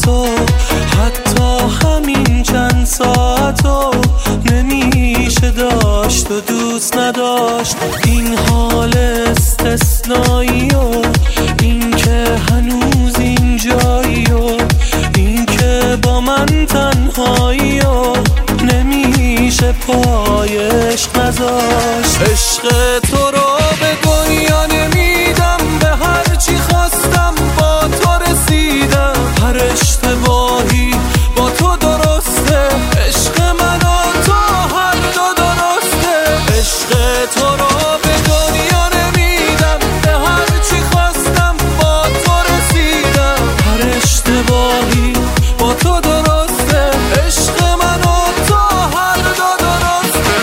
تو، حتی همین چند ساعتو نمیشه داشت و دوست نداشت. این حال استثنایی و این که هنوز اینجایی و این که با من تنهایی و نمیشه پای عشق نذاشت. عشق تو رو به دنیا نمیدم، به هر چی خواستم با تو رسیدم. هر اشتباهی با تو درسته، عشق من و تو هر دو درسته. عشق تو رو به دنیا نمیدم، به هر چی خواستم با تو رسیدم. هر اشتباهی با تو درسته، عشق من و تو هر دو درسته.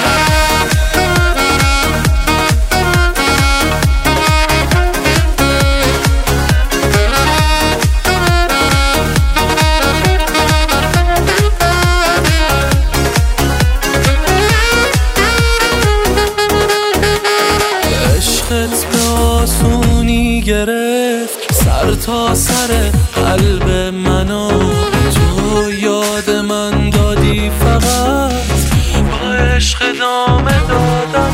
عشقت به آسونی گرفت سر تا سر قلب منو، تو یاد من دادی فقط با عشق ادامه دادن.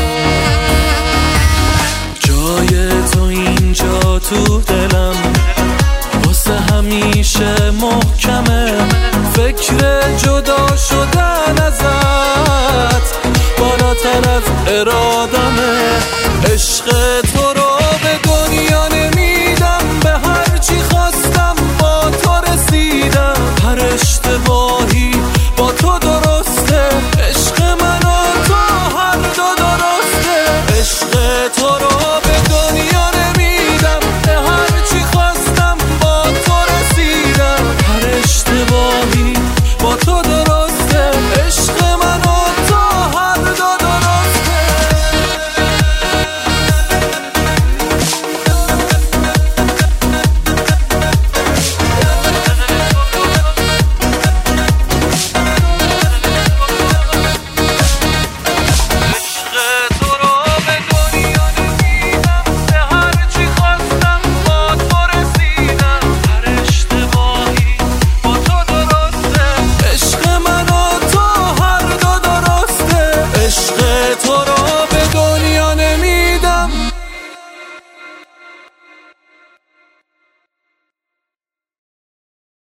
جای تو اینجا تو دلم واسه همیشه محکمه. فکر جدا شدن ازت بالاتر از ارادمه.